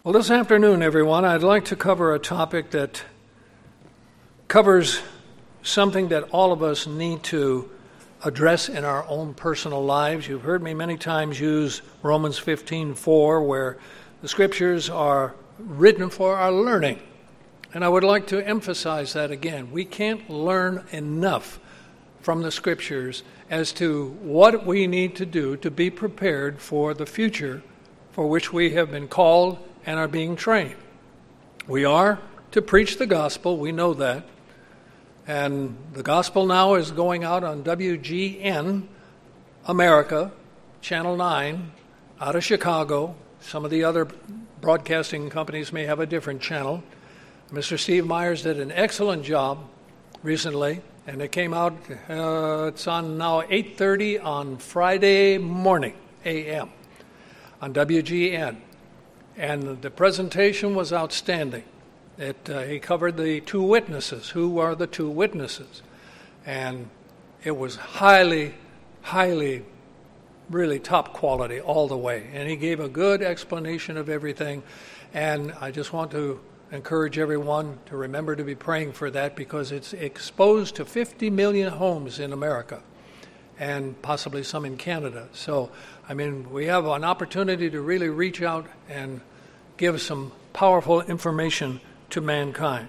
Well, this afternoon, everyone, I'd like to cover a topic that covers something that all of us need to address in our own personal lives. You've heard me many times use Romans 15:4, where the scriptures are written for our learning. And I would like to emphasize that again. We can't learn enough from the scriptures as to what we need to do to be prepared for the future for which we have been called and are being trained. We are to preach the gospel, we know that. And the gospel now is going out on WGN America, Channel 9, out of Chicago. Some of the other broadcasting companies may have a different channel. Mr. Steve Myers did an excellent job recently, and it came out, it's on now 8:30 on Friday morning, a.m., on WGN. And the presentation was outstanding. He covered the two witnesses. Who are the two witnesses? And it was highly, really top quality all the way. And he gave a good explanation of everything. And I just want to encourage everyone to remember to be praying for that, because it's exposed to 50 million homes in America and possibly some in Canada. So, we have an opportunity to really reach out and give some powerful information to mankind.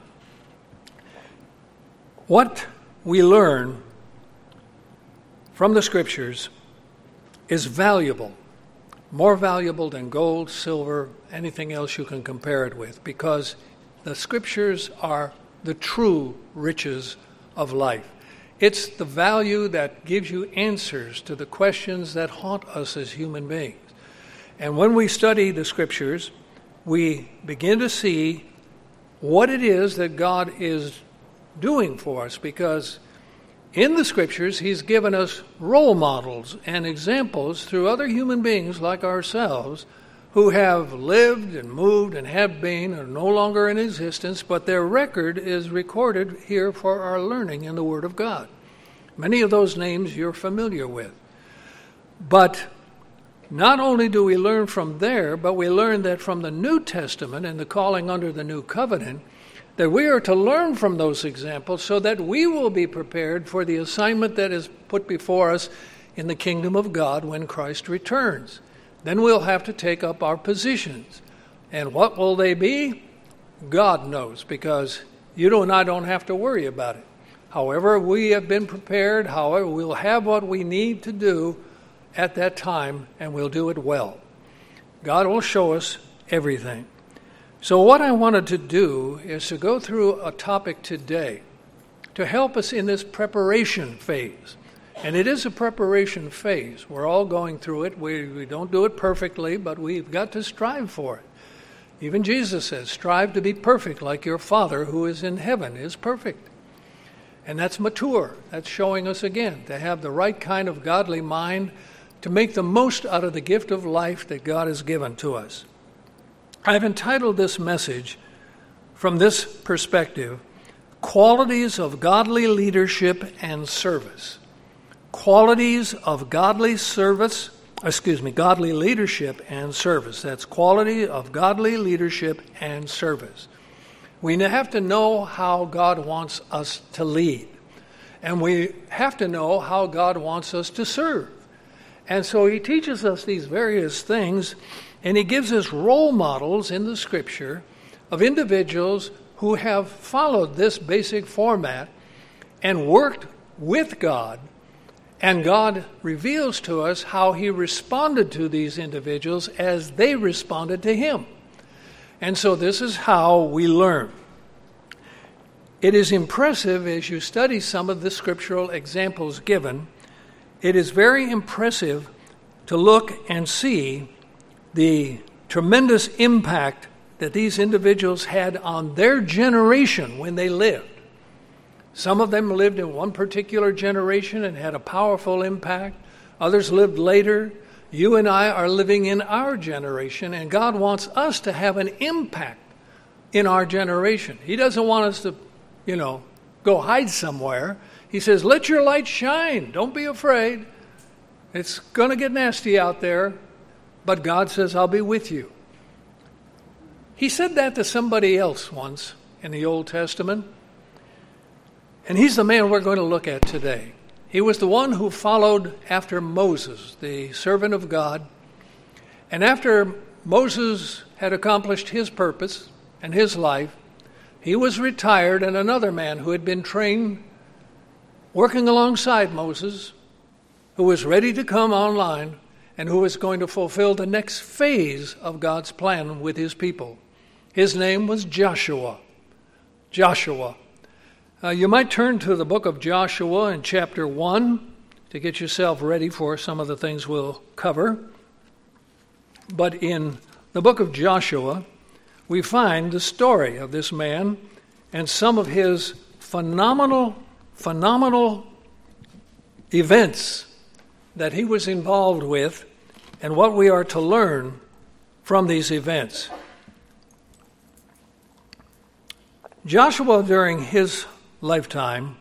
What we learn from the scriptures is valuable, more valuable than gold, silver, anything else you can compare it with, because the scriptures are the true riches of life. It's the value that gives you answers to the questions that haunt us as human beings. And when we study the scriptures, we begin to see what it is that God is doing for us, because in the scriptures he's given us role models and examples through other human beings like ourselves who have lived and moved and have been and are no longer in existence, but their record is recorded here for our learning in the Word of God. Many of those names you're familiar with. But not only do we learn from there, but we learn that from the New Testament and the calling under the New Covenant, that we are to learn from those examples so that we will be prepared for the assignment that is put before us in the kingdom of God when Christ returns. Then we'll have to take up our positions. And what will they be? God knows, because you and I don't have to worry about it. However, we have been prepared. However, we'll have what we need to do at that time, and we'll do it well. God will show us everything. So what I wanted to do is to go through a topic today to help us in this preparation phase. And it is a preparation phase. We're all going through it. We don't do it perfectly, but we've got to strive for it. Even Jesus says, strive to be perfect like your Father who is in heaven is perfect. And that's mature. That's showing us again to have the right kind of godly mind to make the most out of the gift of life that God has given to us. I've entitled this message from this perspective, Qualities of Godly Leadership and Service. Qualities of godly leadership and service. That's quality of godly leadership and service. We have to know how God wants us to lead. And we have to know how God wants us to serve. And so he teaches us these various things, and he gives us role models in the scripture of individuals who have followed this basic format and worked with God. And God reveals to us how he responded to these individuals as they responded to him. And so this is how we learn. It is impressive as you study some of the scriptural examples given. It is very impressive to look and see the tremendous impact that these individuals had on their generation when they lived. Some of them lived in one particular generation and had a powerful impact. Others lived later. You and I are living in our generation, and God wants us to have an impact in our generation. He doesn't want us to, go hide somewhere. He says, let your light shine. Don't be afraid. It's going to get nasty out there, but God says, I'll be with you. He said that to somebody else once in the Old Testament. And he's the man we're going to look at today. He was the one who followed after Moses, the servant of God. And after Moses had accomplished his purpose and his life, he was retired, and another man who had been trained working alongside Moses, who was ready to come online and who was going to fulfill the next phase of God's plan with his people. His name was Joshua. Joshua. You might turn to the book of Joshua in chapter 1 to get yourself ready for some of the things we'll cover. But in the book of Joshua, we find the story of this man and some of his phenomenal events that he was involved with and what we are to learn from these events. Joshua, during his lifetime,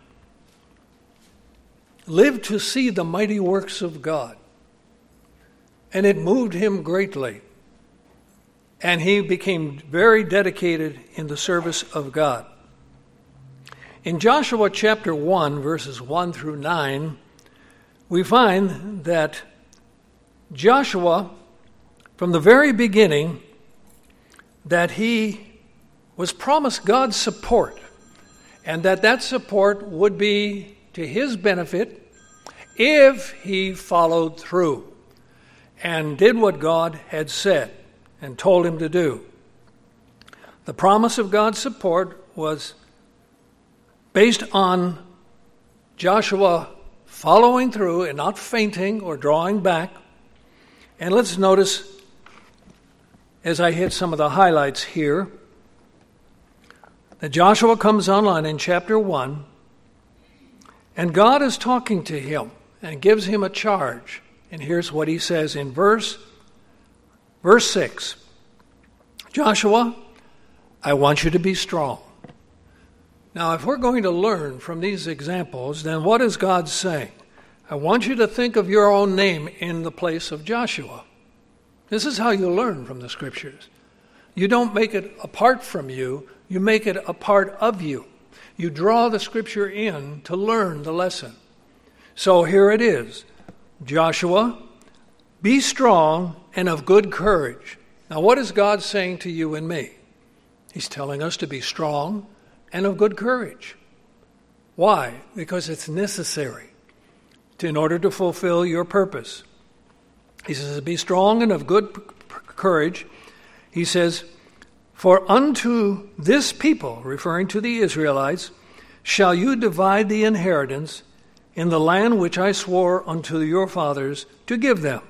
lived to see the mighty works of God, and it moved him greatly, and he became very dedicated in the service of God. In Joshua chapter 1, verses 1 through 9, we find that Joshua, from the very beginning, that he was promised God's support, and that support would be to his benefit if he followed through and did what God had said and told him to do. The promise of God's support was based on Joshua following through and not fainting or drawing back. And let's notice, as I hit some of the highlights here, that Joshua comes online in chapter 1, and God is talking to him and gives him a charge. And here's what he says in verse 6. Joshua, I want you to be strong. Now, if we're going to learn from these examples, then what is God saying? I want you to think of your own name in the place of Joshua. This is how you learn from the Scriptures. You don't make it apart from you, you make it a part of you. You draw the Scripture in to learn the lesson. So here it is. Joshua, be strong and of good courage. Now, what is God saying to you and me? He's telling us to be strong and of good courage. Why? Because it's necessary in order to fulfill your purpose. He says, be strong and of good courage. He says, for unto this people, referring to the Israelites, shall you divide the inheritance in the land which I swore unto your fathers to give them.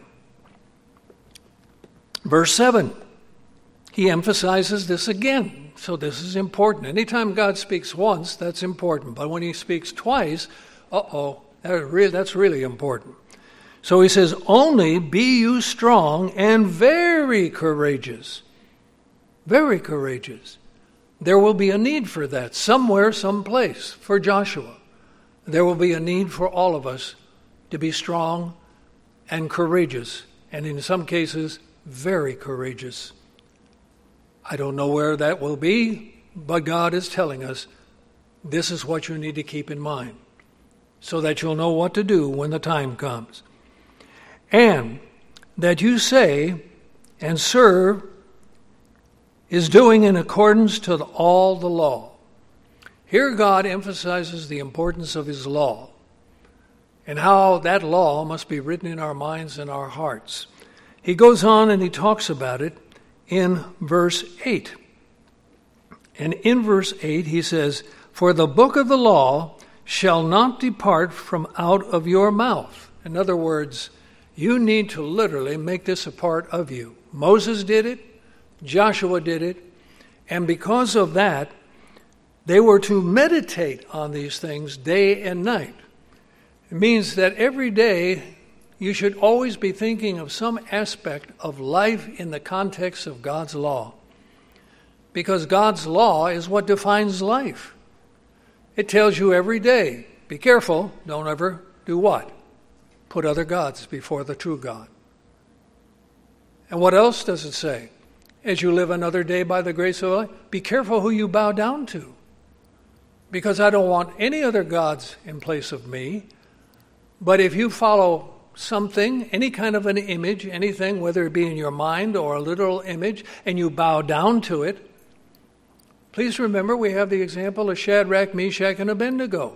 Verse 7, he emphasizes this again. So this is important. Anytime God speaks once, that's important. But when he speaks twice, that's really important. So he says, only be you strong and very courageous. Very courageous. There will be a need for that somewhere, someplace for Joshua. There will be a need for all of us to be strong and courageous, and in some cases, very courageous. I don't know where that will be, but God is telling us this is what you need to keep in mind so that you'll know what to do when the time comes. And that you say and serve is doing in accordance to all the law. Here God emphasizes the importance of his law and how that law must be written in our minds and our hearts. He goes on and he talks about it in verse 8. And in verse 8 he says, for the book of the law shall not depart from out of your mouth. In other words, you need to literally make this a part of you. Moses did it. Joshua did it. And because of that, they were to meditate on these things day and night. It means that every day you should always be thinking of some aspect of life in the context of God's law. Because God's law is what defines life. It tells you every day, be careful, don't ever do what? Put other gods before the true God. And what else does it say? as you live another day by the grace of Allah, be careful who you bow down to. Because I don't want any other gods in place of me. But if you follow something, any kind of an image, anything, whether it be in your mind or a literal image, and you bow down to it, please remember we have the example of Shadrach, Meshach, and Abednego.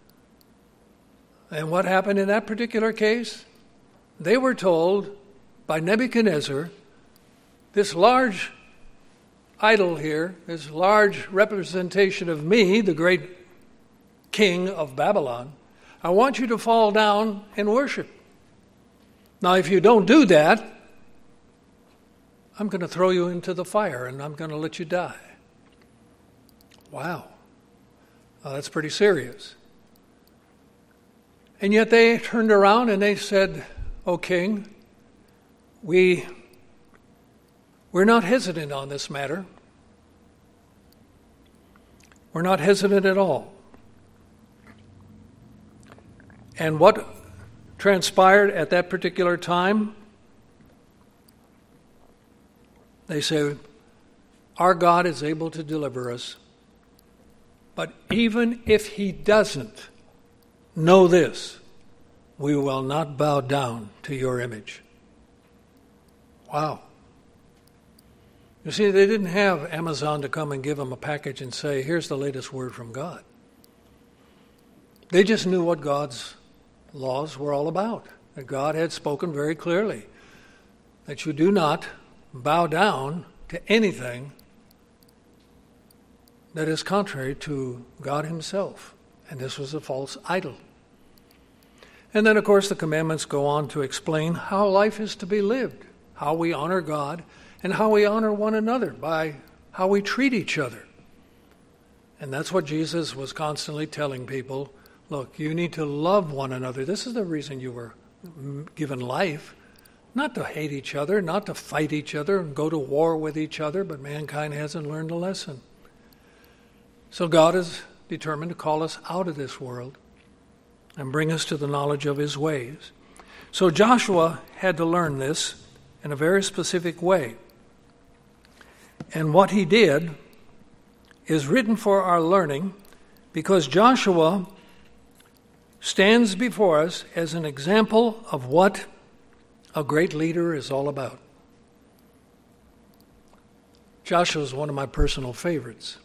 And what happened in that particular case? They were told by Nebuchadnezzar, this large idol here, this large representation of me, the great king of Babylon, I want you to fall down and worship. Now, if you don't do that, I'm going to throw you into the fire and I'm going to let you die. Wow. Well, that's pretty serious. And yet they turned around and they said, "O king, we're not hesitant on this matter. We're not hesitant at all." And what transpired at that particular time? They say, our God is able to deliver us. But even if he doesn't, know this, we will not bow down to your image. Wow. You see, they didn't have Amazon to come and give them a package and say, here's the latest word from God. They just knew what God's laws were all about. That God had spoken very clearly that you do not bow down to anything that is contrary to God himself. And this was a false idol. And then, of course, the commandments go on to explain how life is to be lived, how we honor God, and how we honor one another by how we treat each other. And that's what Jesus was constantly telling people. Look, you need to love one another. This is the reason you were given life. Not to hate each other, not to fight each other and go to war with each other, but mankind hasn't learned a lesson. So God is determined to call us out of this world and bring us to the knowledge of his ways. So Joshua had to learn this in a very specific way. And what he did is written for our learning because Joshua stands before us as an example of what a great leader is all about. Joshua is one of my personal favorites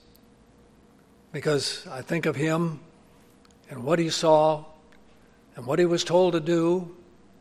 because I think of him and what he saw and what he was told to do.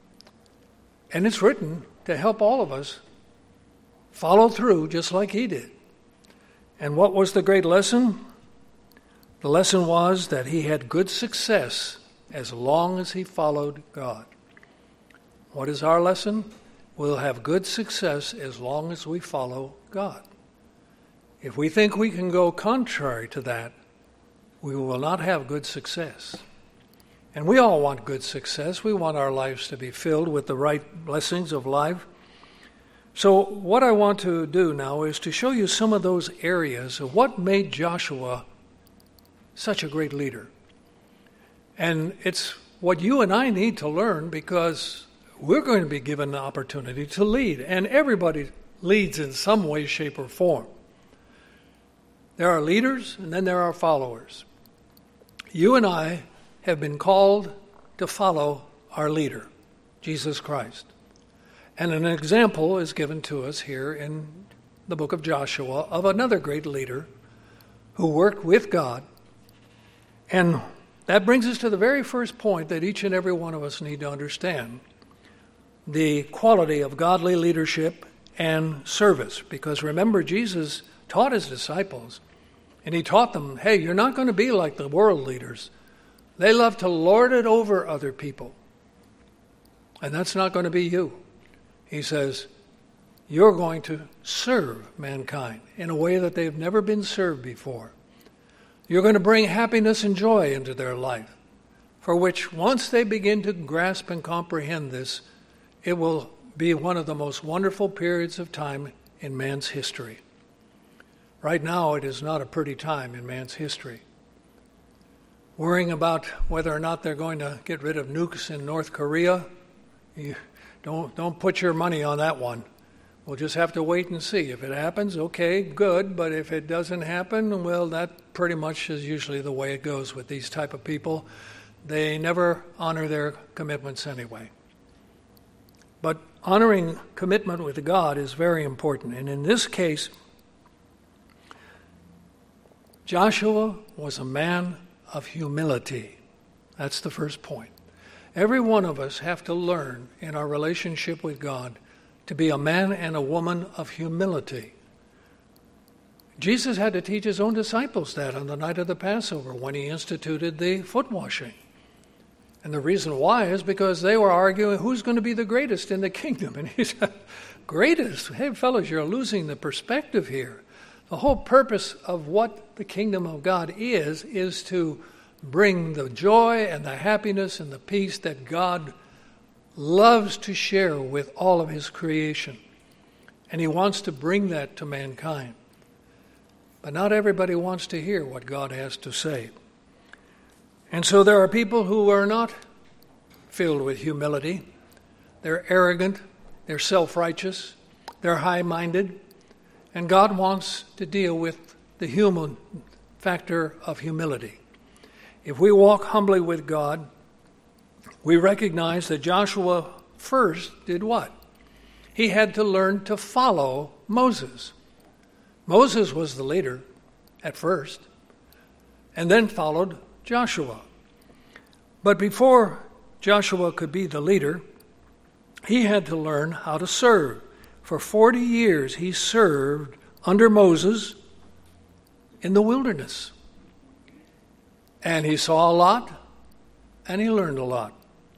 And it's written to help all of us follow through just like he did. And what was the great lesson? The lesson was that he had good success as long as he followed God. What is our lesson? We'll have good success as long as we follow God. If we think we can go contrary to that, we will not have good success. And we all want good success. We want our lives to be filled with the right blessings of life. So what I want to do now is to show you some of those areas of what made Joshua such a great leader. And it's what you and I need to learn because we're going to be given the opportunity to lead. And everybody leads in some way, shape, or form. There are leaders and then there are followers. You and I have been called to follow our leader, Jesus Christ. And an example is given to us here in the book of Joshua of another great leader who worked with God. And that brings us to the very first point that each and every one of us need to understand. The quality of godly leadership and service. Because remember, Jesus taught his disciples, and he taught them, hey, you're not going to be like the world leaders. They love to lord it over other people. And that's not going to be you. He says, you're going to serve mankind in a way that they've never been served before. You're going to bring happiness and joy into their life, for which once they begin to grasp and comprehend this, it will be one of the most wonderful periods of time in man's history. Right now, it is not a pretty time in man's history. Worrying about whether or not they're going to get rid of nukes in North Korea, don't put your money on that one. We'll just have to wait and see. If it happens, okay, good. But if it doesn't happen, well, that pretty much is usually the way it goes with these type of people. They never honor their commitments anyway. But honoring commitment with God is very important. And in this case, Joshua was a man of humility. That's the first point. Every one of us have to learn in our relationship with God to be a man and a woman of humility. Jesus had to teach his own disciples that on the night of the Passover when he instituted the foot washing. And the reason why is because they were arguing who's going to be the greatest in the kingdom. And he said, greatest? Hey, fellas, you're losing the perspective here. The whole purpose of what the kingdom of God is to bring the joy and the happiness and the peace that God loves to share with all of his creation. And he wants to bring that to mankind. But not everybody wants to hear what God has to say. And so there are people who are not filled with humility. They're arrogant, they're self-righteous, they're high-minded, and God wants to deal with the human factor of humility. If we walk humbly with God, we recognize that Joshua first did what? He had to learn to follow Moses. Moses was the leader at first, and then followed Joshua. But before Joshua could be the leader, he had to learn how to serve. For 40 years he served under Moses in the wilderness. And he saw a lot, and he learned a lot.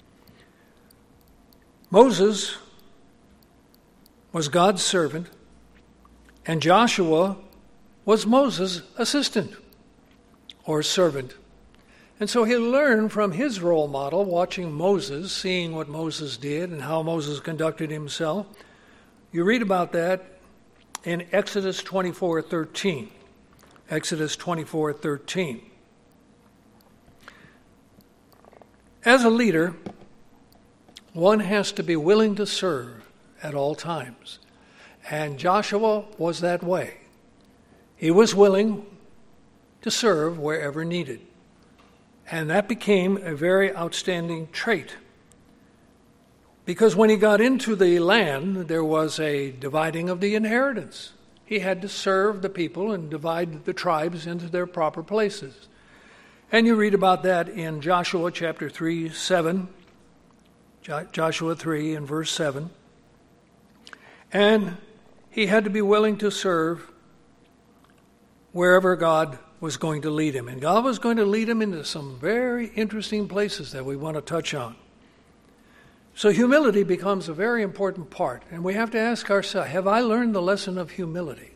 Moses was God's servant, and Joshua was Moses' assistant or servant. And so he learned from his role model, watching Moses, seeing what Moses did and how Moses conducted himself. You read about that in Exodus 24:13. Exodus 24:13. As a leader, one has to be willing to serve at all times. And Joshua was that way. He was willing to serve wherever needed. And that became a very outstanding trait. Because when he got into the land, there was a dividing of the inheritance. He had to serve the people and divide the tribes into their proper places. And you read about that in Joshua chapter 3:7. Joshua 3 and verse 7. And he had to be willing to serve wherever God was going to lead him. And God was going to lead him into some very interesting places that we want to touch on. So humility becomes a very important part. And we have to ask ourselves, have I learned the lesson of humility?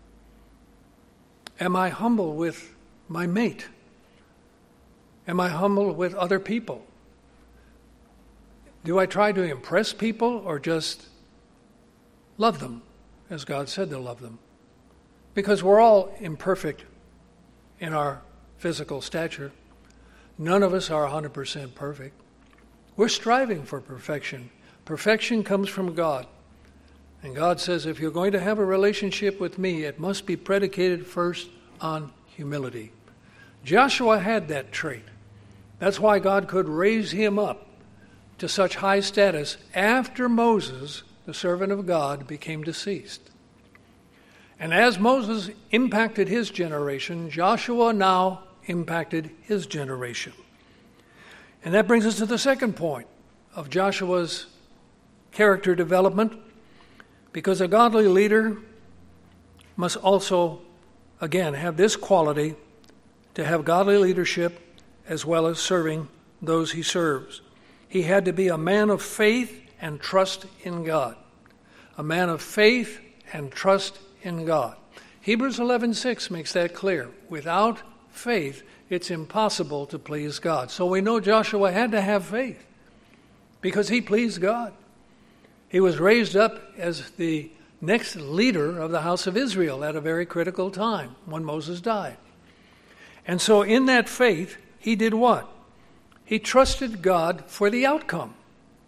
Am I humble with my mate? Am I humble with other people? Do I try to impress people or just love them as God said to love them? Because we're all imperfect in our physical stature. None of us are 100% perfect. We're striving for perfection. Perfection comes from God. And God says, if you're going to have a relationship with me, it must be predicated first on humility. Joshua had that trait. That's why God could raise him up to such high status after Moses, the servant of God, became deceased. And as Moses impacted his generation, Joshua now impacted his generation. And that brings us to the second point of Joshua's character development, because a godly leader must also, again, have this quality to have godly leadership as well as serving those he serves. He had to be a man of faith and trust in God. A man of faith and trust in God. Hebrews 11:6 makes that clear. Without faith, it's impossible to please God. So we know Joshua had to have faith because he pleased God. He was raised up as the next leader of the house of Israel at a very critical time when Moses died. And so in that faith, he did what? He trusted God for the outcome.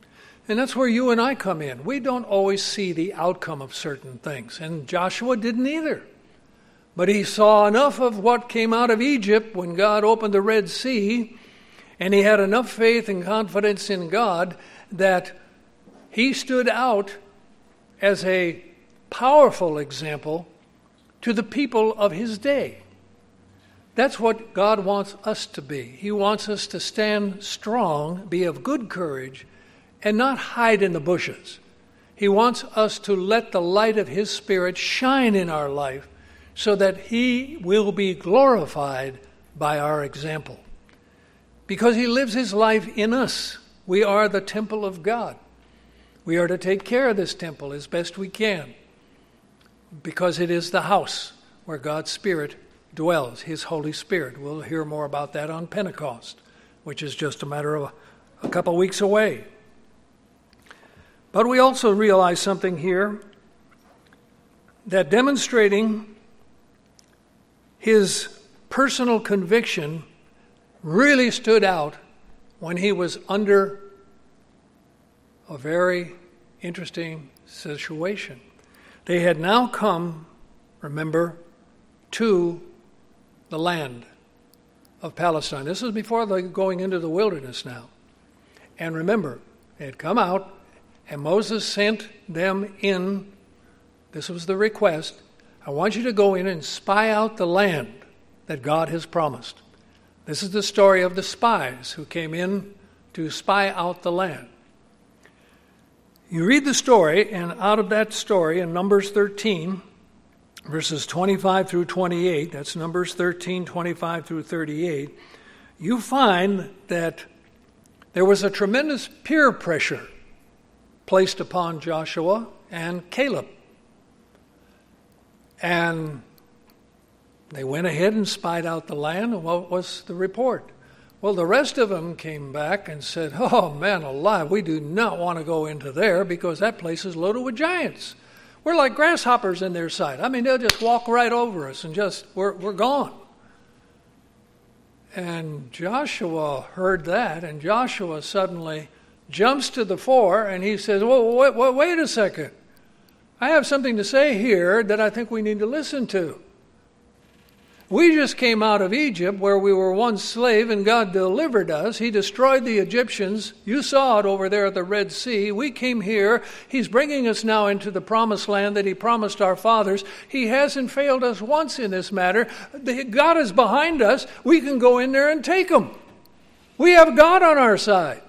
And that's where you and I come in. We don't always see the outcome of certain things. And Joshua didn't either. But he saw enough of what came out of Egypt when God opened the Red Sea, and he had enough faith and confidence in God that he stood out as a powerful example to the people of his day. That's what God wants us to be. He wants us to stand strong, be of good courage, and not hide in the bushes. He wants us to let the light of his Spirit shine in our life so that he will be glorified by our example. Because he lives his life in us. We are the temple of God. We are to take care of this temple as best we can, because it is the house where God's Spirit dwells, his Holy Spirit. We'll hear more about that on Pentecost, which is just a matter of a couple weeks away. But we also realize something here, that demonstrating his personal conviction really stood out when he was under a very interesting situation. They had now come, remember, to the land of Palestine. This was before they going into the wilderness now. And remember, they had come out, and Moses sent them in. This was the request. I want you to go in and spy out the land that God has promised. This is the story of the spies who came in to spy out the land. You read the story, and out of that story in Numbers 13, verses 25 through 28, that's Numbers 13, 25 through 38, you find that there was a tremendous peer pressure placed upon Joshua and Caleb. And they went ahead and spied out the land, and what was the report? Well, the rest of them came back and said, oh, man alive, we do not want to go into there because that place is loaded with giants. We're like grasshoppers in their sight. I mean, they'll just walk right over us and we're gone. And Joshua heard that, and Joshua suddenly jumps to the fore, and he says, well, wait a second. I have something to say here that I think we need to listen to. We just came out of Egypt where we were once slave and God delivered us. He destroyed the Egyptians. You saw it over there at the Red Sea. We came here. He's bringing us now into the promised land that he promised our fathers. He hasn't failed us once in this matter. God is behind us. We can go in there and take them. We have God on our side.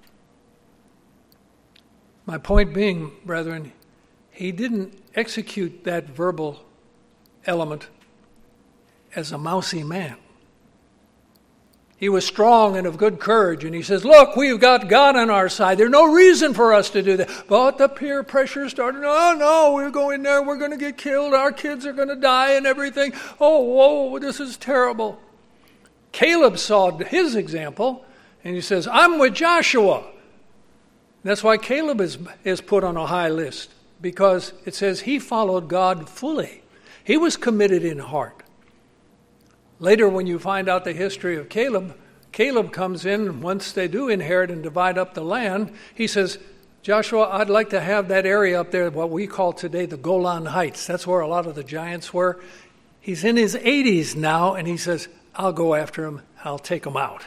My point being, brethren, he didn't execute that verbal element as a mousy man. He was strong and of good courage, and he says, look, we've got God on our side. There's no reason for us to do that. But the peer pressure started, oh no, we're going there, we're going to get killed, our kids are going to die and everything. Oh, whoa, this is terrible. Caleb saw his example, and he says, I'm with Joshua. That's why Caleb is put on a high list, because it says he followed God fully. He was committed in heart. Later, when you find out the history of Caleb, Caleb comes in, once they do inherit and divide up the land, he says, Joshua, I'd like to have that area up there, what we call today the Golan Heights. That's where a lot of the giants were. He's in his 80s now, and he says, I'll go after him. I'll take him out.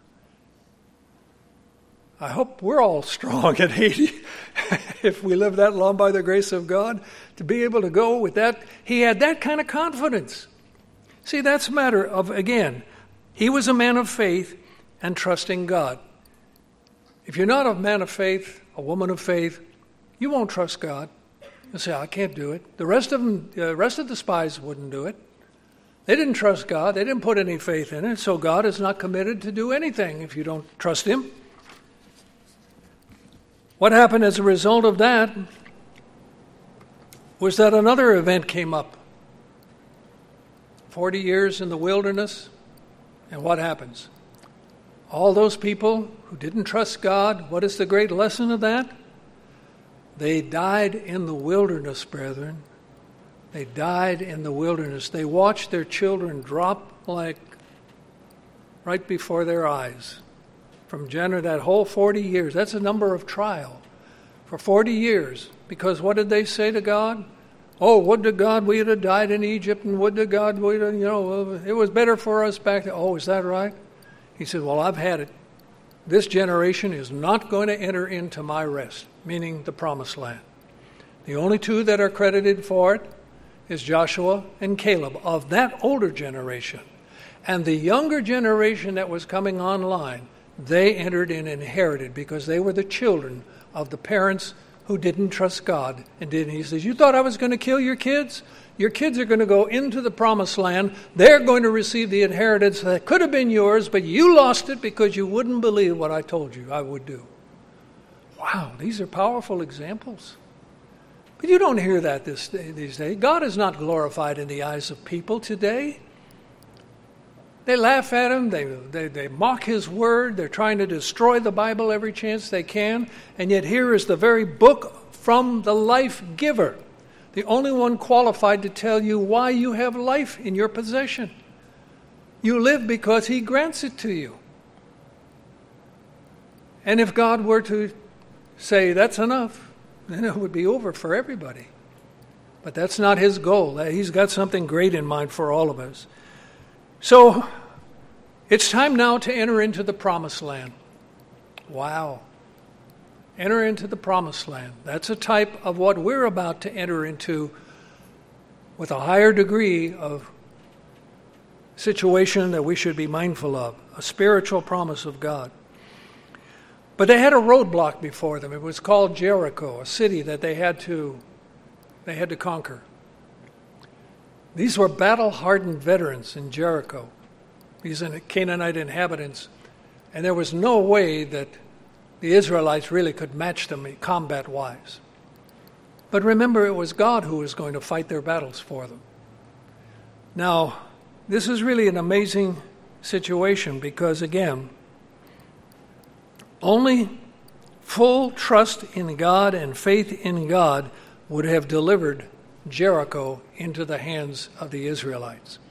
I hope we're all strong at 80, if we live that long by the grace of God, to be able to go with that. He had that kind of confidence. See, that's a matter of, again, he was a man of faith and trusting God. If you're not a man of faith, a woman of faith, you won't trust God. You'll say, I can't do it. The rest of the spies wouldn't do it. They didn't trust God. They didn't put any faith in it. So God is not committed to do anything if you don't trust him. What happened as a result of that was that another event came up. 40 years in the wilderness, and what happens? All those people who didn't trust God, what is the great lesson of that? They died in the wilderness, brethren. They died in the wilderness. They watched their children drop like right before their eyes. From January, that whole 40 years, that's a number of trial. for 40 years. Because what did they say to God? Oh, would to God we had died in Egypt, and would to God we had, it was better for us back then. Oh, is that right? He said, well, I've had it. This generation is not going to enter into my rest, meaning the promised land. The only two that are credited for it is Joshua and Caleb of that older generation. And the younger generation that was coming online, they entered and inherited because they were the children of the parents who didn't trust God and didn't. He says, you thought I was going to kill your kids? Your kids are going to go into the promised land. They're going to receive the inheritance that could have been yours, but you lost it because you wouldn't believe what I told you I would do. Wow, these are powerful examples. But you don't hear that these days. God is not glorified in the eyes of people today. They laugh at him. They mock his word. They're trying to destroy the Bible every chance they can. And yet here is the very book from the life giver, the only one qualified to tell you why you have life in your possession. You live because he grants it to you. And if God were to say that's enough, then it would be over for everybody. But that's not his goal. He's got something great in mind for all of us. So, it's time now to enter into the promised land. Wow. Enter into the promised land. That's a type of what we're about to enter into with a higher degree of situation that we should be mindful of, a spiritual promise of God. But they had a roadblock before them. It was called Jericho, a city that they had to conquer. These were battle-hardened veterans in Jericho, these Canaanite inhabitants, and there was no way that the Israelites really could match them combat-wise. But remember, it was God who was going to fight their battles for them. Now, this is really an amazing situation because, again, only full trust in God and faith in God would have delivered Jericho into the hands of the Israelites.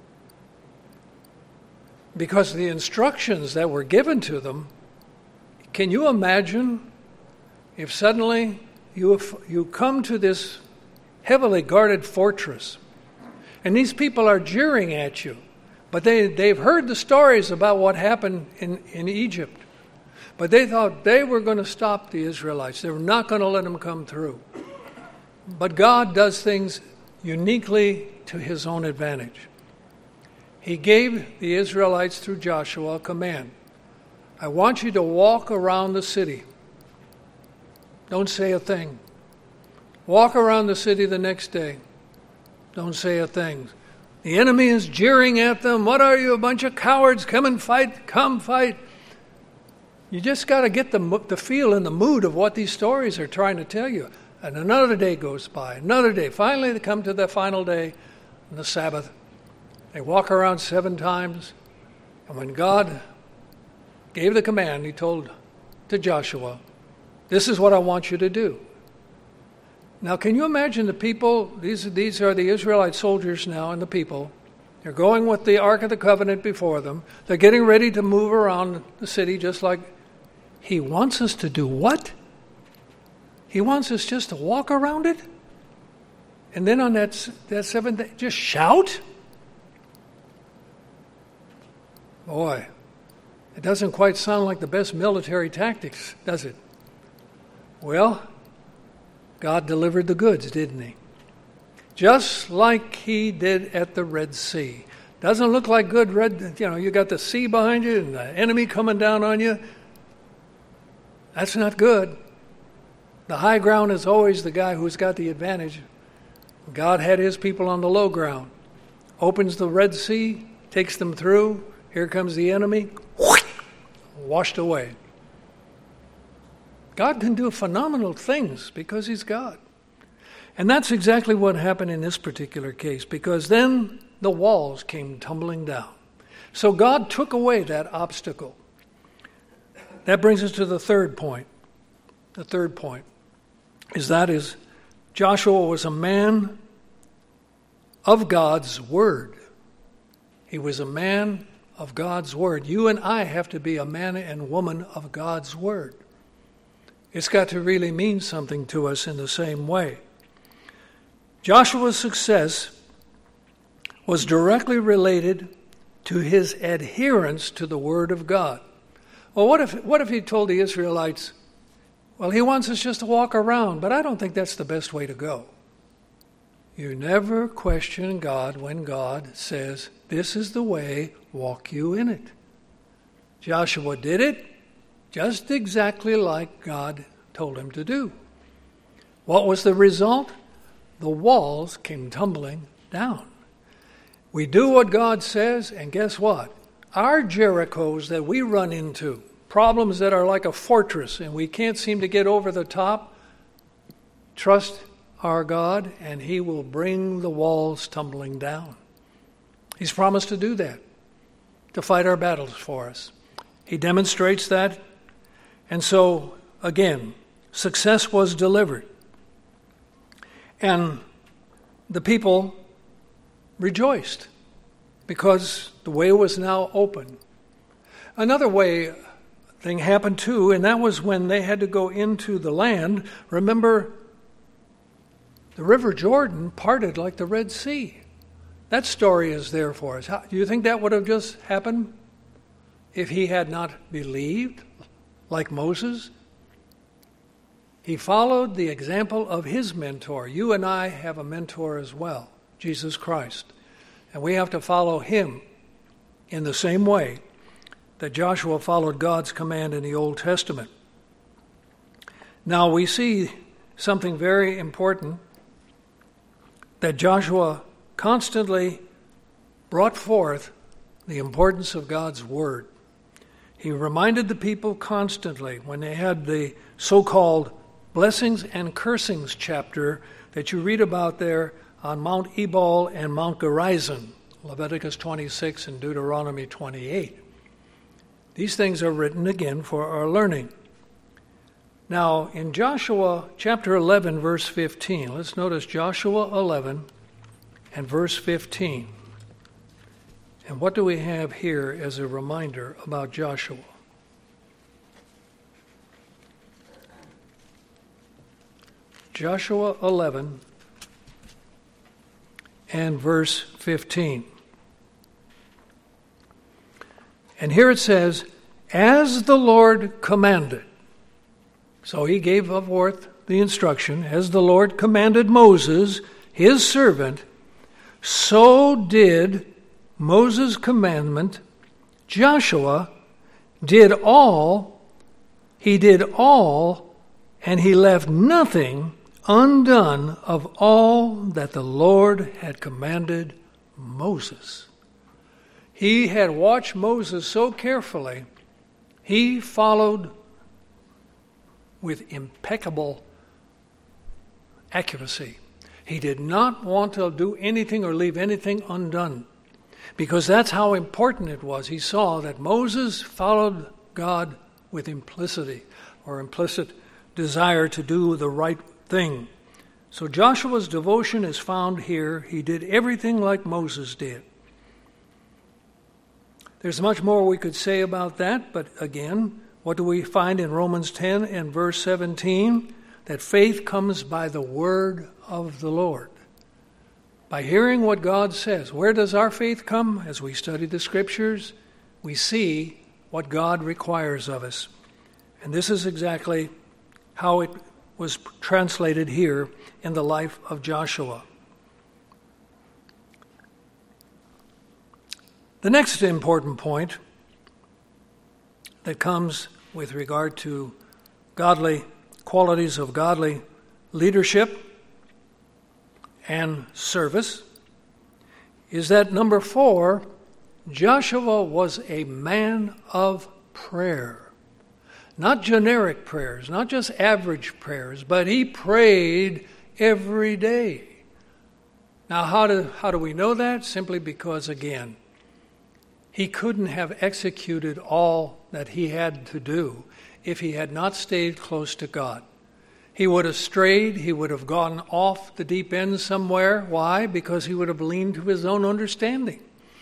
Because the instructions that were given to them, can you imagine if suddenly you come to this heavily guarded fortress and these people are jeering at you, but they've heard the stories about what happened in Egypt, but they thought they were going to stop the Israelites. They were not going to let them come through. But God does things uniquely to his own advantage. He gave the Israelites through Joshua a command. I want you to walk around the city. Don't say a thing. Walk around the city the next day. Don't say a thing. The enemy is jeering at them. What are you, a bunch of cowards? Come and fight. Come fight. You just got to get the feel and the mood of what these stories are trying to tell you. And another day goes by, another day. Finally, they come to the final day on the Sabbath. They walk around 7 times. And when God gave the command, he told to Joshua, this is what I want you to do. Now, can you imagine the people? These are the Israelite soldiers now and the people. They're going with the Ark of the Covenant before them. They're getting ready to move around the city just like he wants us to do what? He wants us just to walk around it? And then on that 7th day, just shout? Boy, it doesn't quite sound like the best military tactics, does it? Well, God delivered the goods, didn't he? Just like he did at the Red Sea. Doesn't look like good you got the sea behind you and the enemy coming down on you. That's not good. The high ground is always the guy who's got the advantage. God had his people on the low ground. Opens the Red Sea, takes them through. Here comes the enemy. Washed away. God can do phenomenal things because he's God. And that's exactly what happened in this particular case, because then the walls came tumbling down. So God took away that obstacle. That brings us to the third point. The third point is Joshua was a man of God's word. He was a man of God's word. You and I have to be a man and woman of God's word. It's got to really mean something to us in the same way. Joshua's success was directly related to his adherence to the Word of God. Well, what if he told the Israelites, well, he wants us just to walk around, but I don't think that's the best way to go. You never question God when God says, this is the way, walk you in it. Joshua did it just exactly like God told him to do. What was the result? The walls came tumbling down. We do what God says, and guess what? Our Jerichos that we run into, problems that are like a fortress and we can't seem to get over the top, trust our God and He will bring the walls tumbling down. He's promised to do that, to fight our battles for us. He demonstrates that. And so, again, success was delivered. And the people rejoiced because the way was now open. Another thing happened too, and that was when they had to go into the land. Remember, the River Jordan parted like the Red Sea. That story is there for us. Do you think that would have just happened if he had not believed like Moses? He followed the example of his mentor. You and I have a mentor as well, Jesus Christ. And we have to follow him in the same way that Joshua followed God's command in the Old Testament. Now we see something very important, that Joshua constantly brought forth the importance of God's Word. He reminded the people constantly when they had the so-called blessings and cursings chapter that you read about there on Mount Ebal and Mount Gerizim, Leviticus 26 and Deuteronomy 28. These things are written again for our learning. Now, in Joshua chapter 11, verse 15, let's notice Joshua 11 and verse 15. And what do we have here as a reminder about Joshua? Joshua 11 and verse 15. And here it says, as the Lord commanded. So he gave forth the instruction, as the Lord commanded Moses, his servant, so did Moses' commandment. Joshua did all, and he left nothing undone of all that the Lord had commanded Moses. He had watched Moses so carefully, he followed with impeccable accuracy. He did not want to do anything or leave anything undone, because that's how important it was. He saw that Moses followed God with implicit desire to do the right thing. So Joshua's devotion is found here. He did everything like Moses did. There's much more we could say about that, but again, what do we find in Romans 10 and verse 17? That faith comes by the word of the Lord. By hearing what God says. Where does our faith come? As we study the Scriptures, we see what God requires of us. And this is exactly how it was translated here in the life of Joshua. The next important point that comes with regard to godly qualities of godly leadership and service is that number 4, Joshua was a man of prayer. Not generic prayers, not just average prayers, but he prayed every day. Now, how do we know that? Simply because, again, he couldn't have executed all that he had to do if he had not stayed close to God. He would have strayed. He would have gone off the deep end somewhere. Why? Because he would have leaned to his own understanding.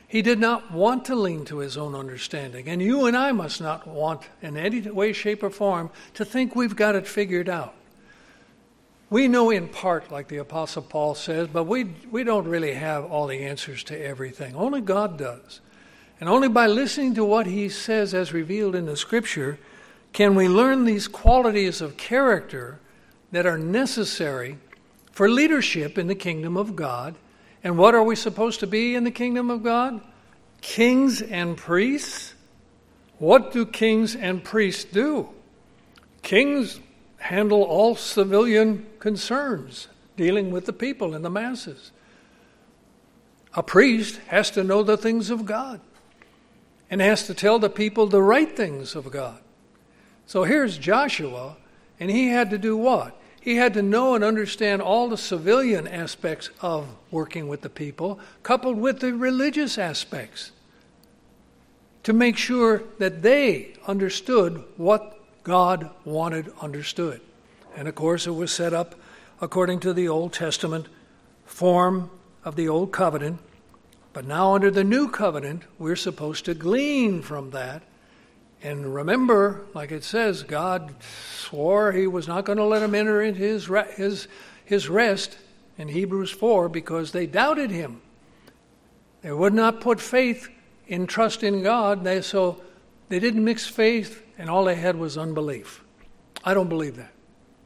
He did not want to lean to his own understanding. And you and I must not want in any way, shape, or form to think we've got it figured out. We know in part, like the Apostle Paul says, but we don't really have all the answers to everything. Only God does. And only by listening to what he says as revealed in the Scripture can we learn these qualities of character that are necessary for leadership in the kingdom of God. And what are we supposed to be in the kingdom of God? Kings and priests. What do kings and priests do? Kings handle all civilian concerns, dealing with the people and the masses. A priest has to know the things of God and has to tell the people the right things of God. So here's Joshua, and he had to do what? He had to know and understand all the civilian aspects of working with the people, coupled with the religious aspects, to make sure that they understood what God wanted understood. And of course, it was set up according to the Old Testament form of the Old Covenant. But now under the New Covenant, we're supposed to glean from that. And remember, like it says, God swore he was not going to let them enter into his rest in Hebrews 4 because they doubted him. They would not put faith in trust in God, so they didn't mix faith, and all they had was unbelief. I don't believe that.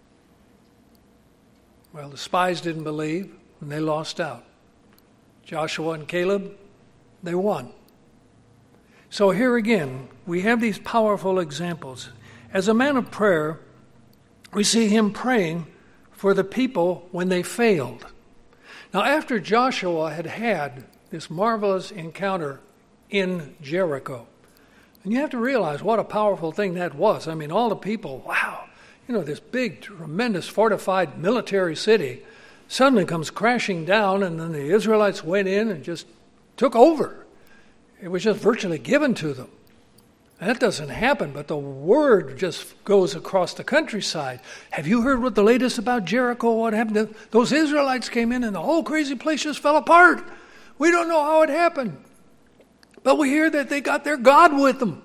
Well, the spies didn't believe, and they lost out. Joshua and Caleb, they won. So here again, we have these powerful examples. As a man of prayer, we see him praying for the people when they failed. Now, after Joshua had this marvelous encounter in Jericho, and you have to realize what a powerful thing that was. I mean, all the people, wow, this big, tremendous, fortified military city suddenly comes crashing down, and then the Israelites went in and just took over. It was just virtually given to them. And that doesn't happen, but the word just goes across the countryside. Have you heard what the latest about Jericho? What happened? Those Israelites came in and the whole crazy place just fell apart. We don't know how it happened. But we hear that they got their God with them.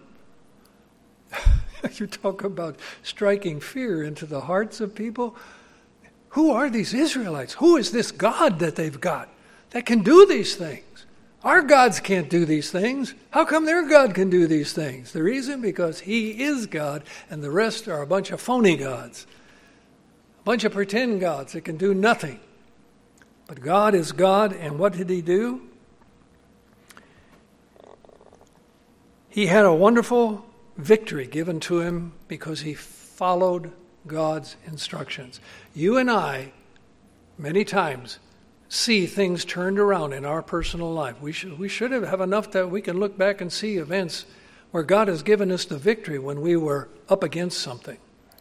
You talk about striking fear into the hearts of people. Who are these Israelites? Who is this God that they've got that can do these things? Our gods can't do these things. How come their God can do these things? The reason, because he is God, and the rest are a bunch of phony gods. A bunch of pretend gods that can do nothing. But God is God, and what did he do? He had a wonderful victory given to him because he followed God's instructions. You and I, many times, see things turned around in our personal life. We should have enough that we can look back and see events where God has given us the victory when we were up against something.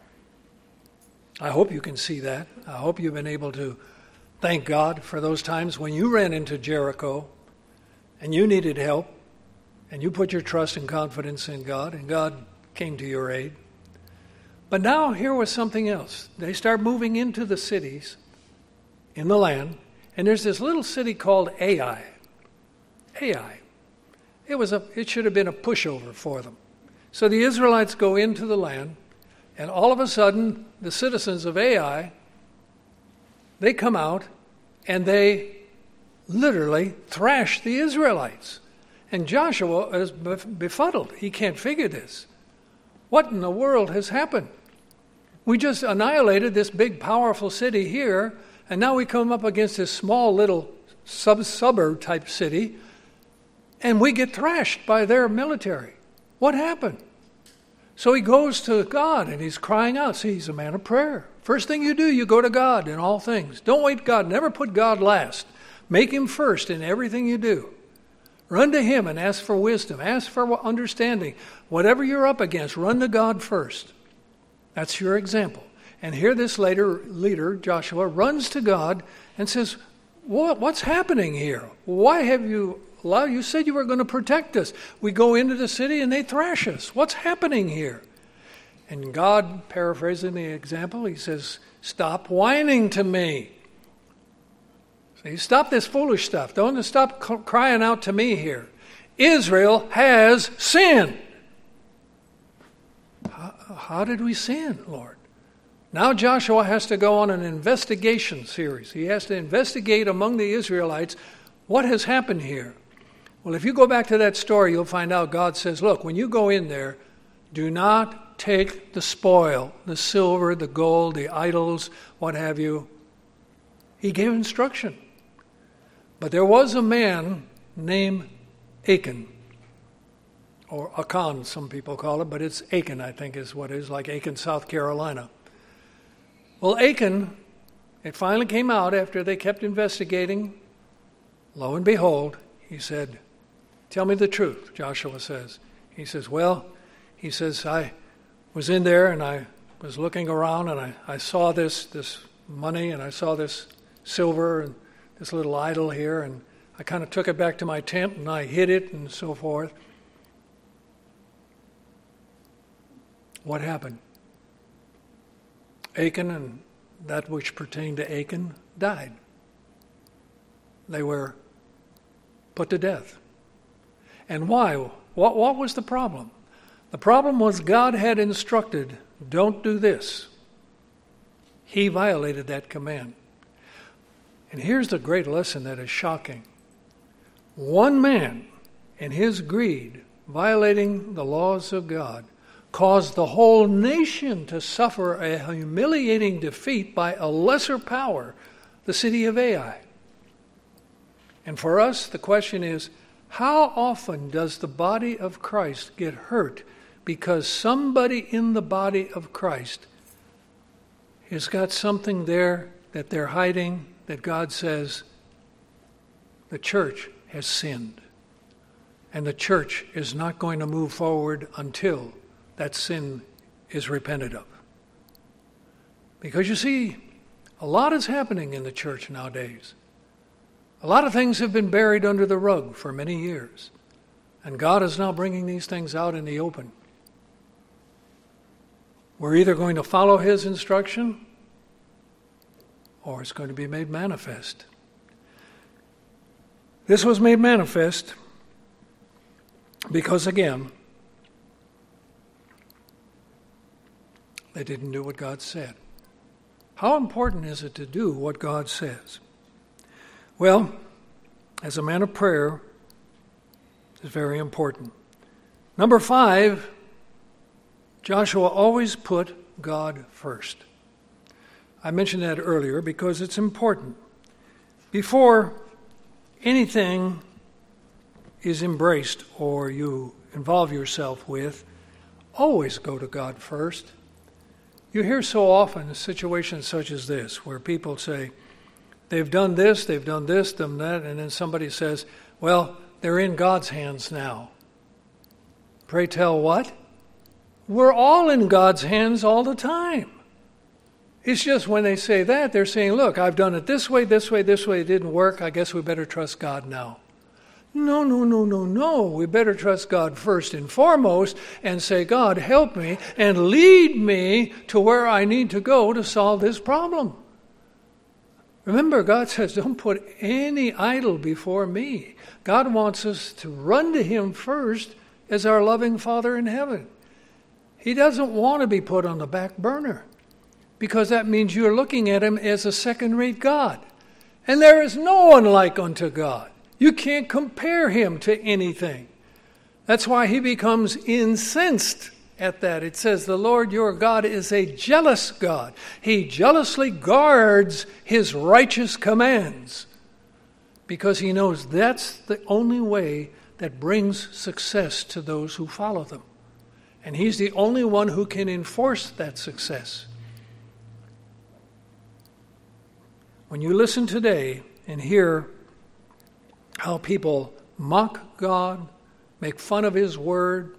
I hope you can see that. I hope you've been able to thank God for those times when you ran into Jericho and you needed help and you put your trust and confidence in God and God came to your aid. But now here was something else. They start moving into the cities in the land. And there's this little city called Ai. Ai. It should have been a pushover for them. So the Israelites go into the land, and all of a sudden, the citizens of Ai, they come out, and they literally thrash the Israelites. And Joshua is befuddled. He can't figure this. What in the world has happened? We just annihilated this big, powerful city here, and now we come up against this small little suburb type city, and we get thrashed by their military. What happened? So he goes to God, and he's crying out. See, he's a man of prayer. First thing you do, you go to God in all things. Don't wait God. Never put God last. Make him first in everything you do. Run to him and ask for wisdom. Ask for understanding. Whatever you're up against, run to God first. That's your example. And here this leader, Joshua, runs to God and says, what's happening here? Why have you allowed? You said you were going to protect us. We go into the city and they thrash us. What's happening here? And God, paraphrasing the example, he says, stop whining to me. See, stop this foolish stuff. Don't stop crying out to me here. Israel has sinned. How did we sin, Lord? Now Joshua has to go on an investigation series. He has to investigate among the Israelites what has happened here. Well, if you go back to that story, you'll find out God says, look, when you go in there, do not take the spoil, the silver, the gold, the idols, what have you. He gave instruction. But there was a man named Achan, or Achan, some people call it, but it's Achan, I think is what it is, like Aiken, South Carolina. Well, Achan, it finally came out after they kept investigating. Lo and behold, he said, tell me the truth, Joshua says. He says, I was in there and I was looking around and I saw this money and I saw this silver and this little idol here, and I kind of took it back to my tent and I hid it and so forth. What happened? Achan and that which pertained to Achan died. They were put to death. And why? What was the problem? The problem was God had instructed, don't do this. He violated that command. And here's the great lesson that is shocking. One man, in his greed, violating the laws of God, caused the whole nation to suffer a humiliating defeat by a lesser power, the city of Ai. And for us, the question is, how often does the body of Christ get hurt because somebody in the body of Christ has got something there that they're hiding, that God says the church has sinned. And the church is not going to move forward until that sin is repented of. Because you see, a lot is happening in the church nowadays. A lot of things have been buried under the rug for many years. And God is now bringing these things out in the open. We're either going to follow His instruction or it's going to be made manifest. This was made manifest because, again, they didn't do what God said. How important is it to do what God says? Well, as a man of prayer, it's very important. Number 5, Joshua always put God first. I mentioned that earlier because it's important. Before anything is embraced or you involve yourself with, always go to God first. You hear so often situations such as this where people say, they've done this, done that, and then somebody says, well, they're in God's hands now. Pray tell what? We're all in God's hands all the time. It's just when they say that, they're saying, look, I've done it this way, it didn't work, I guess we better trust God now. No. We better trust God first and foremost and say, God, help me and lead me to where I need to go to solve this problem. Remember, God says, don't put any idol before me. God wants us to run to Him first as our loving Father in heaven. He doesn't want to be put on the back burner because that means you're looking at Him as a second-rate God. And there is no one like unto God. You can't compare Him to anything. That's why He becomes incensed at that. It says, the Lord your God is a jealous God. He jealously guards His righteous commands because He knows that's the only way that brings success to those who follow them. And He's the only one who can enforce that success. When you listen today and hear how people mock God, make fun of His word,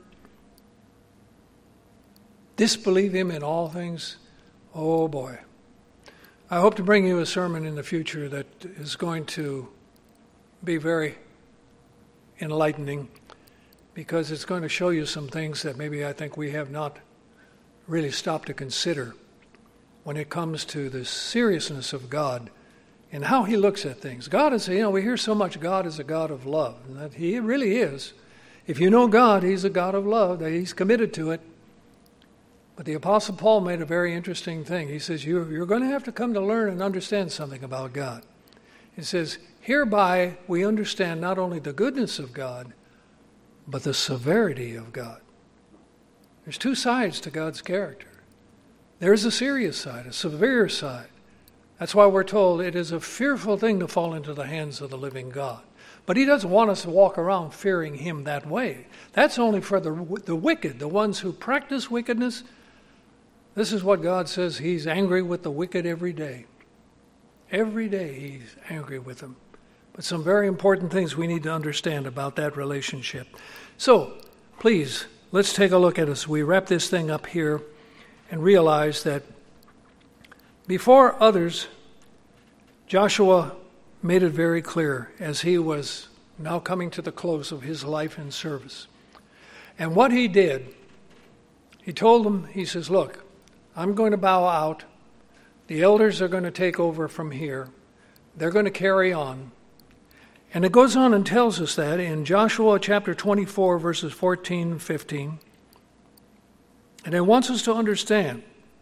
disbelieve Him in all things, oh boy. I hope to bring you a sermon in the future that is going to be very enlightening because it's going to show you some things that maybe I think we have not really stopped to consider when it comes to the seriousness of God and how He looks at things. God is, we hear so much God is a God of love, and that He really is. If you know God, He's a God of love. He's committed to it. But the Apostle Paul made a very interesting thing. He says, you're going to have to come to learn and understand something about God. He says, hereby we understand not only the goodness of God, but the severity of God. There's two sides to God's character. There's a serious side, a severe side. That's why we're told it is a fearful thing to fall into the hands of the living God. But He doesn't want us to walk around fearing Him that way. That's only for the wicked, the ones who practice wickedness. This is what God says. He's angry with the wicked every day. Every day He's angry with them. But some very important things we need to understand about that relationship. So, please, let's take a look at it as we wrap this thing up here and realize that before others, Joshua made it very clear as he was now coming to the close of his life in service. And what he did, he told them, he says, look, I'm going to bow out. The elders are going to take over from here. They're going to carry on. And it goes on and tells us that in Joshua chapter 24, verses 14 and 15. And it wants us to understand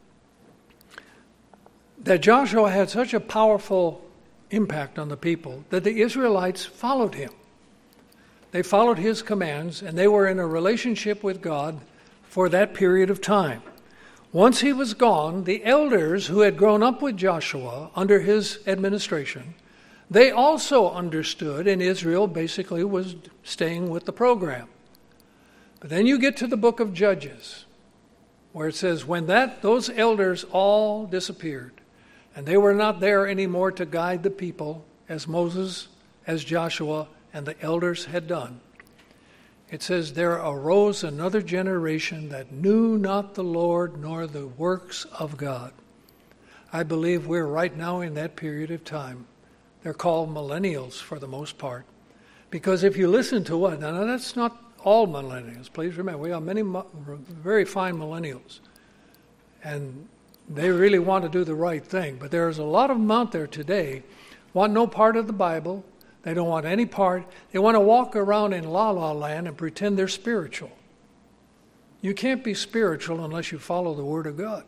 that Joshua had such a powerful impact on the people that the Israelites followed him. They followed his commands, and they were in a relationship with God for that period of time. Once he was gone, the elders who had grown up with Joshua under his administration, they also understood, and Israel basically was staying with the program. But then you get to the book of Judges, where it says, when those elders all disappeared, and they were not there anymore to guide the people, as Moses, as Joshua, and the elders had done, it says, there arose another generation that knew not the Lord nor the works of God. I believe we're right now in that period of time. They're called millennials for the most part. Because if you listen to what, now that's not all millennials, please remember, we have many very fine millennials. And they really want to do the right thing. But there's a lot of them out there today, want no part of the Bible. They don't want any part. They want to walk around in la-la land and pretend they're spiritual. You can't be spiritual unless you follow the Word of God.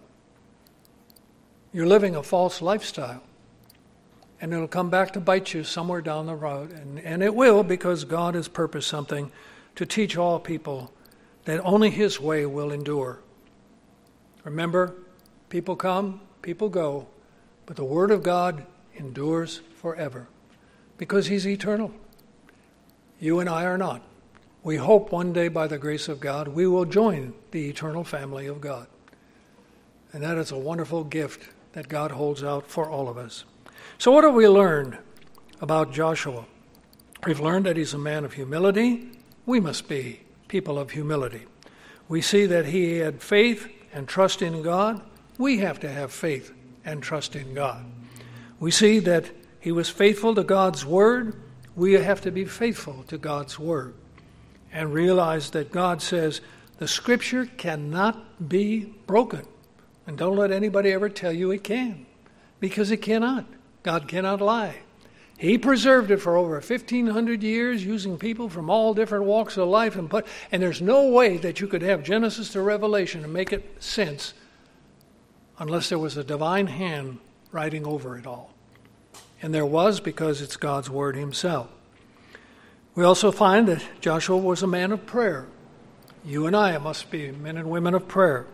You're living a false lifestyle. And it'll come back to bite you somewhere down the road. And it will, because God has purposed something to teach all people that only His way will endure. Remember, people come, people go, but the Word of God endures forever. Because He's eternal. You and I are not. We hope one day, by the grace of God, we will join the eternal family of God. And that is a wonderful gift that God holds out for all of us. So what have we learned about Joshua? We've learned that he's a man of humility. We must be people of humility. We see that he had faith and trust in God. We have to have faith and trust in God. We see that he was faithful to God's word. We have to be faithful to God's word and realize that God says the scripture cannot be broken. And don't let anybody ever tell you it can, because it cannot. God cannot lie. He preserved it for over 1,500 years using people from all different walks of life. And there's no way that you could have Genesis to Revelation and make it sense unless there was a divine hand writing over it all. And there was, because it's God's word himself. We also find that Joshua was a man of prayer. You and I must be men and women of prayer.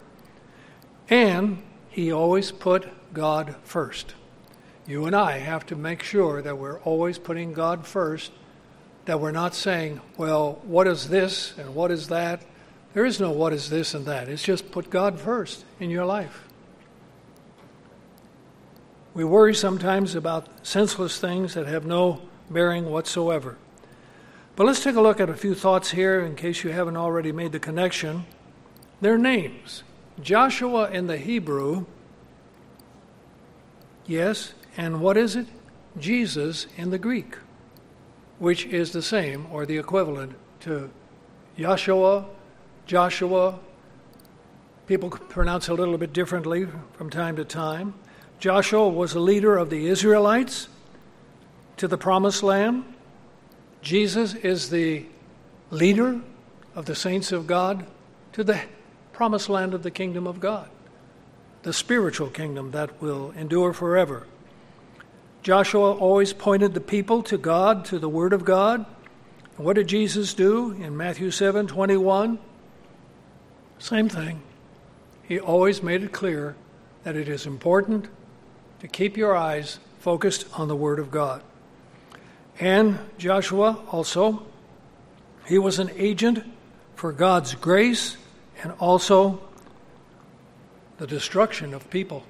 And he always put God first. You and I have to make sure that we're always putting God first, that we're not saying, well, what is this and what is that? There is no what is this and that. It's just put God first in your life. We worry sometimes about senseless things that have no bearing whatsoever. But let's take a look at a few thoughts here in case you haven't already made the connection. Their names. Joshua in the Hebrew, yes, and what is it? Jesus in the Greek, which is the same or the equivalent to Yahshua, Joshua. People pronounce it a little bit differently from time to time. Joshua was a leader of the Israelites to the promised land. Jesus is the leader of the saints of God to the promised land of the kingdom of God, the spiritual kingdom that will endure forever. Joshua always pointed the people to God, to the Word of God. And what did Jesus do in Matthew 7:21? Same thing. He always made it clear that it is important to keep your eyes focused on the Word of God. And Joshua also, he was an agent for God's grace and also the destruction of people.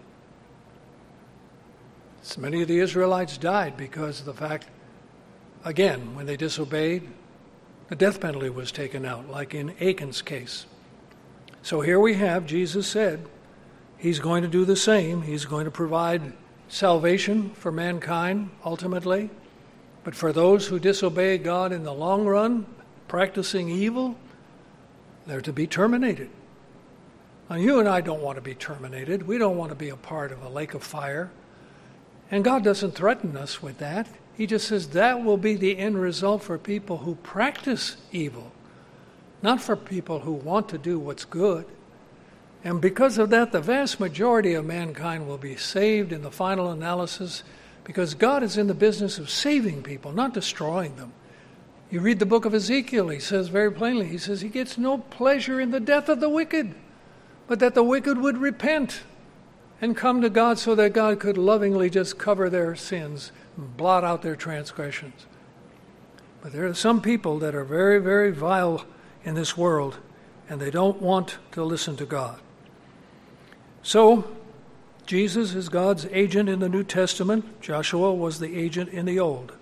So many of the Israelites died because of the fact, again, when they disobeyed, the death penalty was taken out, like in Achan's case. So here we have, Jesus said, he's going to do the same. He's going to provide salvation for mankind, ultimately. But for those who disobey God in the long run, practicing evil, they're to be terminated. Now, you and I don't want to be terminated. We don't want to be a part of a lake of fire. And God doesn't threaten us with that. He just says that will be the end result for people who practice evil, not for people who want to do what's good. And because of that, the vast majority of mankind will be saved in the final analysis, because God is in the business of saving people, not destroying them. You read the book of Ezekiel, he says very plainly, he says he gets no pleasure in the death of the wicked, but that the wicked would repent and come to God so that God could lovingly just cover their sins and blot out their transgressions. But there are some people that are very, very vile in this world, and they don't want to listen to God. So, Jesus is God's agent in the New Testament. Joshua was the agent in the Old.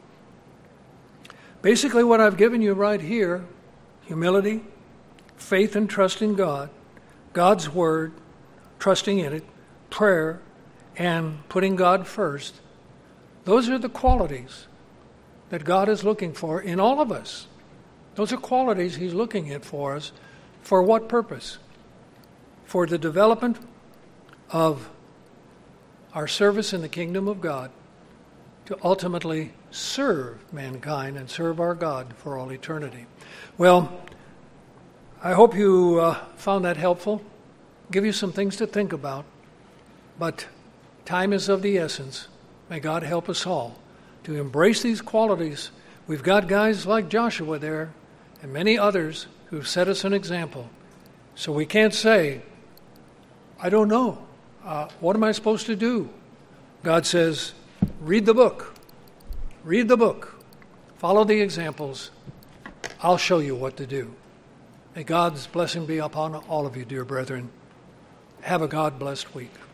Basically, what I've given you right here, humility, faith and trust in God, God's Word, trusting in it, prayer, and putting God first, those are the qualities that God is looking for in all of us. Those are qualities He's looking at for us. For what purpose? For the development of our service in the kingdom of God, to ultimately serve mankind and serve our God for all eternity. Well, I hope you found that helpful. Give you some things to think about. But time is of the essence. May God help us all to embrace these qualities. We've got guys like Joshua there and many others who've set us an example. So we can't say, I don't know. What am I supposed to do? God says, read the book. Read the book. Follow the examples. I'll show you what to do. May God's blessing be upon all of you, dear brethren. Have a God-blessed week.